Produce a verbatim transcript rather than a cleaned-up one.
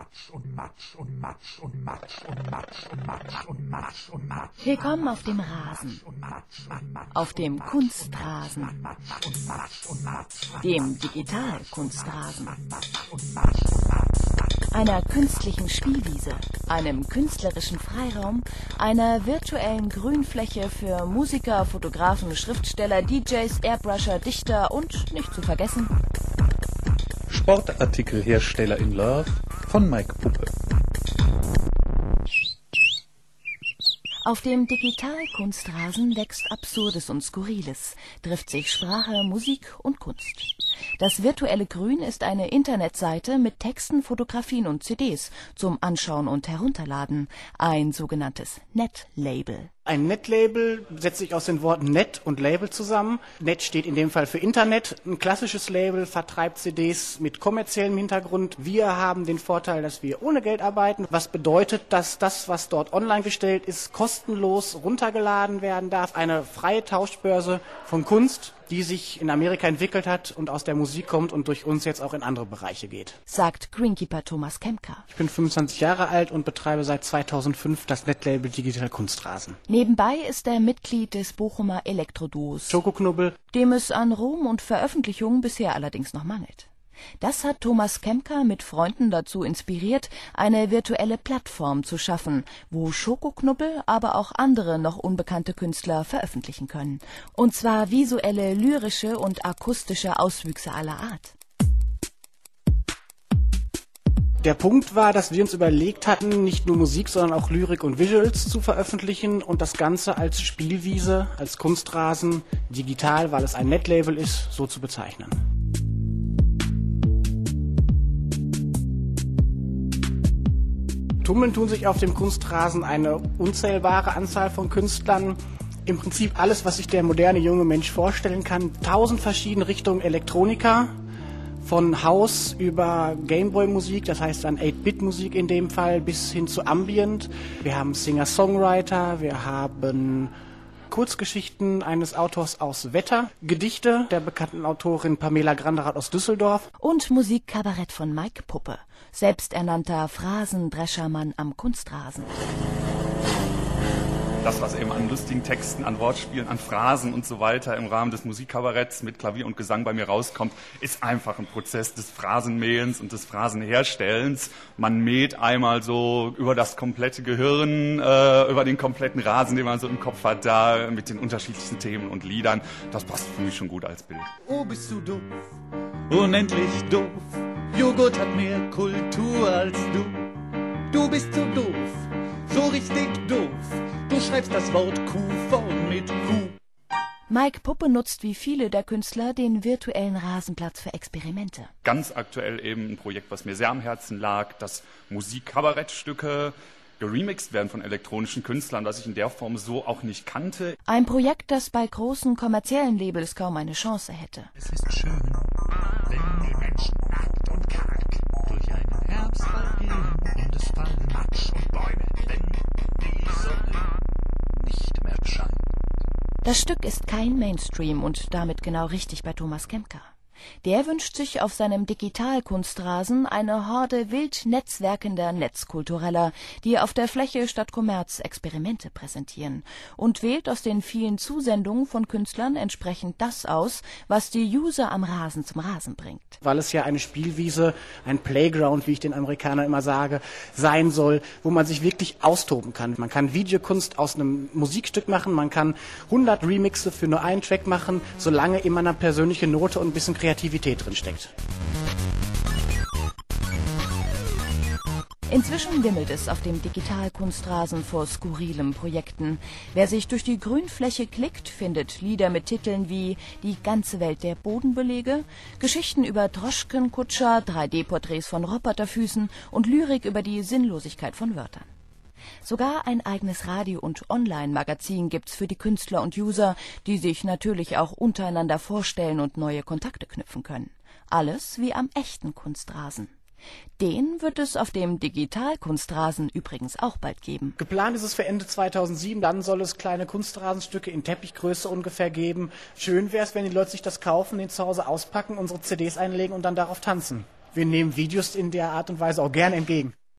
Willkommen auf dem Rasen, auf dem Kunstrasen, dem Digitalkunstrasen, einer künstlichen Spielwiese, einem künstlerischen Freiraum, einer virtuellen Grünfläche für Musiker, Fotografen, Schriftsteller, D Js, Airbrusher, Dichter und, nicht zu vergessen, Sportartikelhersteller in Lörrach von Mike Puppe. Auf dem Digitalkunstrasen wächst Absurdes und Skurriles, trifft sich Sprache, Musik und Kunst. Das virtuelle Grün ist eine Internetseite mit Texten, Fotografien und C Ds zum Anschauen und Herunterladen, ein sogenanntes Netlabel. Ein Netlabel setzt sich aus den Worten Net und Label zusammen. Net steht in dem Fall für Internet. Ein klassisches Label vertreibt C Ds mit kommerziellem Hintergrund. Wir haben den Vorteil, dass wir ohne Geld arbeiten, was bedeutet, dass das, was dort online gestellt ist, kostenlos runtergeladen werden darf. Eine freie Tauschbörse von Kunst, die sich in Amerika entwickelt hat und aus der Musik kommt und durch uns jetzt auch in andere Bereiche geht. Sagt Greenkeeper Thomas Kemker. Ich bin fünfundzwanzig Jahre alt und betreibe seit zweitausendfünf das Netlabel Digital Kunstrasen. Nebenbei ist er Mitglied des Bochumer Elektroduos Schokoknubbel, dem es an Ruhm und Veröffentlichungen bisher allerdings noch mangelt. Das hat Thomas Kemker mit Freunden dazu inspiriert, eine virtuelle Plattform zu schaffen, wo Schokoknubbel, aber auch andere noch unbekannte Künstler veröffentlichen können. Und zwar visuelle, lyrische und akustische Auswüchse aller Art. Der Punkt war, dass wir uns überlegt hatten, nicht nur Musik, sondern auch Lyrik und Visuals zu veröffentlichen und das Ganze als Spielwiese, als Kunstrasen, digital, weil es ein Netlabel ist, so zu bezeichnen. Tummeln tun sich auf dem Kunstrasen eine unzählbare Anzahl von Künstlern. Im Prinzip alles, was sich der moderne junge Mensch vorstellen kann. Tausend verschiedene Richtungen Elektronika. Von House über Gameboy-Musik, das heißt dann acht-Bit-Musik in dem Fall, bis hin zu Ambient. Wir haben Singer-Songwriter, wir haben Kurzgeschichten eines Autors aus Wetter, Gedichte der bekannten Autorin Pamela Granderath aus Düsseldorf. Und Musikkabarett von Mike Puppe, selbsternannter Phrasendreschermann am Kunstrasen. Das, was eben an lustigen Texten, an Wortspielen, an Phrasen und so weiter im Rahmen des Musikkabaretts mit Klavier und Gesang bei mir rauskommt, ist einfach ein Prozess des Phrasenmähens und des Phrasenherstellens. Man mäht einmal so über das komplette Gehirn, äh, über den kompletten Rasen, den man so im Kopf hat, da mit den unterschiedlichsten Themen und Liedern. Das passt für mich schon gut als Bild. Oh, bist du doof, unendlich doof. Joghurt hat mehr Kultur als du. Du bist so doof, so richtig doof. Du schreibst das Wort Kuh vorn mit Kuh. Mike Puppe nutzt wie viele der Künstler den virtuellen Rasenplatz für Experimente. Ganz aktuell eben ein Projekt, was mir sehr am Herzen lag, dass Musikkabarettstücke geremixed werden von elektronischen Künstlern, was ich in der Form so auch nicht kannte. Ein Projekt, das bei großen kommerziellen Labels kaum eine Chance hätte. Es ist schön, wenn die Menschen nackt und karg durch einen Herbstwald gehen und es fallen Matsch und Bäume, wenn die Sonne nicht mehr scheint. Das Stück ist kein Mainstream und damit genau richtig bei Thomas Kemker. Der wünscht sich auf seinem Digitalkunstrasen eine Horde wild netzwerkender Netzkultureller, die auf der Fläche statt Kommerz Experimente präsentieren und wählt aus den vielen Zusendungen von Künstlern entsprechend das aus, was die User am Rasen zum Rasen bringt. Weil es ja eine Spielwiese, ein Playground, wie ich den Amerikanern immer sage, sein soll, wo man sich wirklich austoben kann. Man kann Videokunst aus einem Musikstück machen, man kann hundert Remixe für nur einen Track machen, solange immer eine persönliche Note und ein bisschen Kreativität drin steckt. Inzwischen wimmelt es auf dem Digitalkunstrasen vor skurrilen Projekten. Wer sich durch die Grünfläche klickt, findet Lieder mit Titeln wie Die ganze Welt der Bodenbelege, Geschichten über Droschkenkutscher, drei D-Porträts von Roboterfüßen und Lyrik über die Sinnlosigkeit von Wörtern. Sogar ein eigenes Radio- und Online-Magazin gibt's für die Künstler und User, die sich natürlich auch untereinander vorstellen und neue Kontakte knüpfen können. Alles wie am echten Kunstrasen. Den wird es auf dem Digitalkunstrasen übrigens auch bald geben. Geplant ist es für Ende zweitausendsieben, dann soll es kleine Kunstrasenstücke in Teppichgröße ungefähr geben. Schön wäre es, wenn die Leute sich das kaufen, den zu Hause auspacken, unsere C Ds einlegen und dann darauf tanzen. wir nehmen Videos in der Art und Weise auch gerne entgegen.